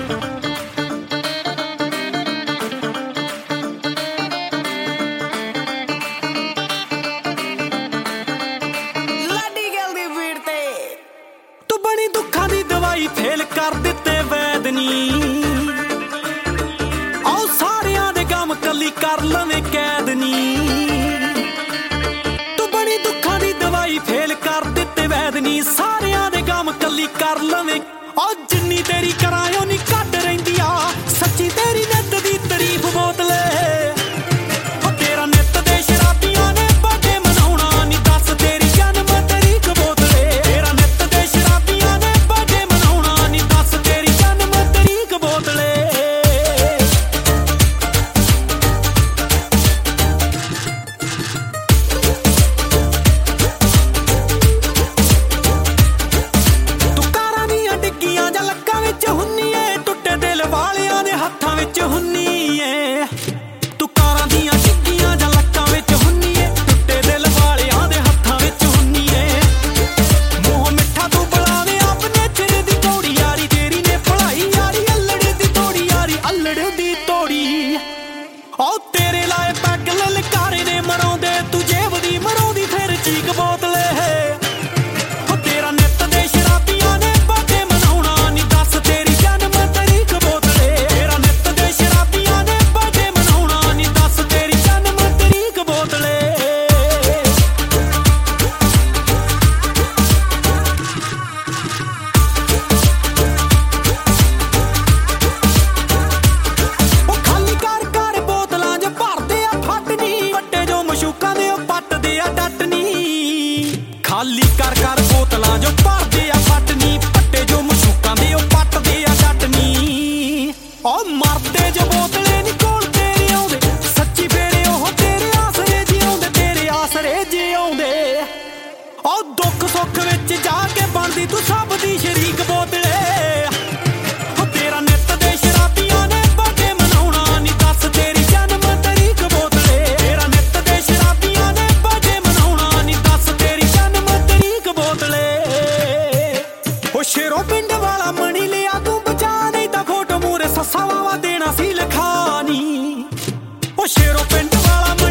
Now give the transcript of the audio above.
दुखा दी दवाई फेल कर दिते वैद नी आओ सारियां दे गम कली कर लवे कैद नी तू बनी दुखा दी दवाई फेल कर दिते वैद नी सारियां दे गम कली कर लवे ओ जिन्नी तेरी करायो नी घट रहिंदी आ सच्ची तेरी नित दी तारीफ बोतले ओ तेरे लाए पैग ललकारे ने मराउंदे तू जेब दी मराउंदी फिर चीक बोतले ओ तेरा नित दे शराबियां ने बर्थडे मनाउणा नी दस तेरी जन्म तरीक बोतले तेरा नित दे शराबियां ने बर्थडे मनाउणा नी दस तेरी जन्म तरीक बोतले खाली कर कर बोतलां जो भरदे आ फट नी पट्टे जो मशूकां दे ओ पटदे आ जट नी ओ मरदे जो बोतले नी कोल तेरे आउंदे सच्ची फेरे ओह तेरे आसरे जिउंदे तेरे आसरे जिउंदे ओ दुख सुख विच जाके बनदी तू सब दी शरीक बोतले शेरों पिंड वाला मनी लिया तू बचा नहीं ता फोटो मूरे ससा वावा देना सी लखानी ओ शेरों पिंड वाला